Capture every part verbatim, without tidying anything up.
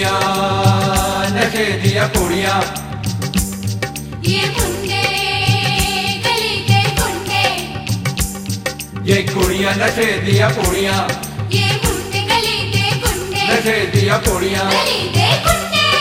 कुड़ियाँ, नशे दिया कुड़ियाँ, ये गुंडे गली के गुंडे, ये कुड़ियाँ नशे दिया कुड़ियाँ, ये गुंडे गली के गुंडे, नशे दिया कुड़ियाँ। गली के गुंडे।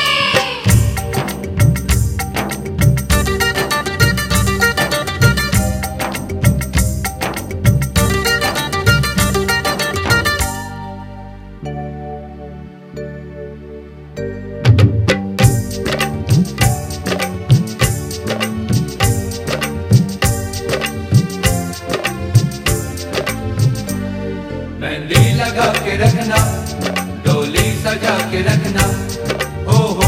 मेहंदी लगा के रखना, डोली सजा के रखना, हो हो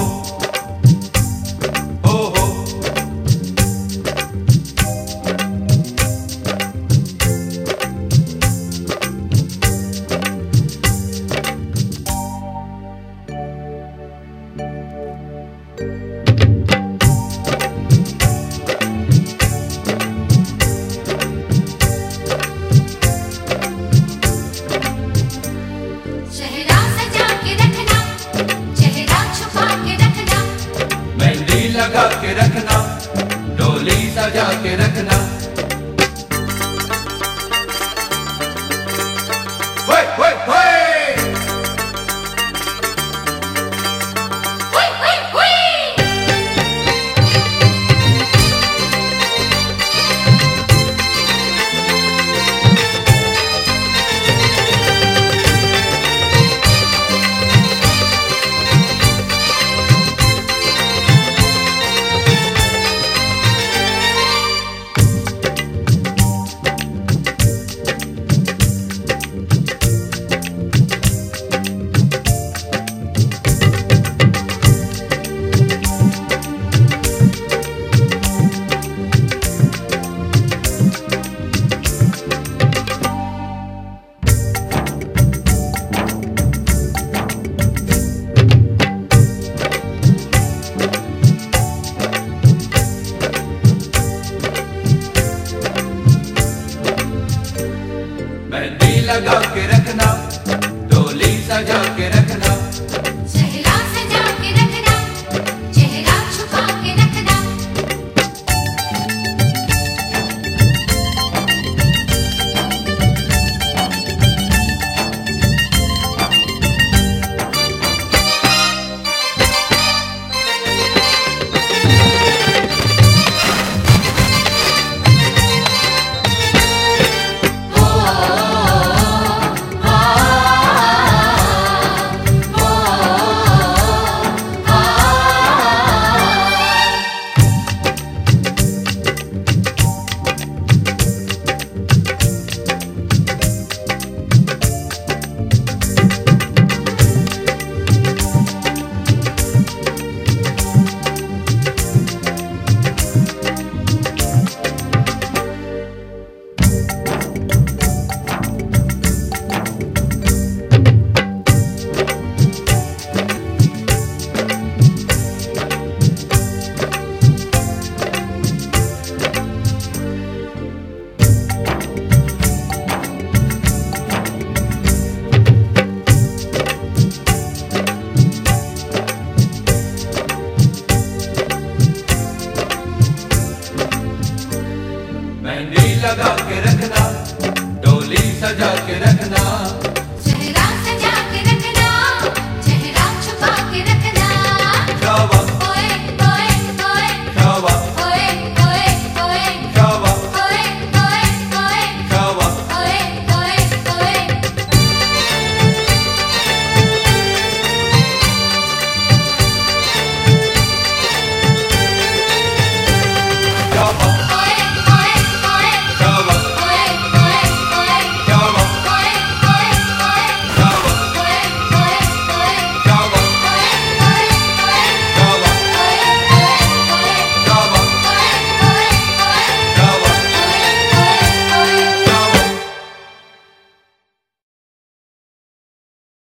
हो हो। चेहरा सजा के रखना, चेहरा छुपा के रखना, मेहंदी लगा के रखना, डोली सजा के रखना। होए होए होए। हुई हुई हुई। मेहंदी लगा के रखना, डोली सजा के रखना, चेहरा सजा के रखना, चेहरा छुपा के रखना, मेहंदी लगा के रखना, डोली सजा के रखना।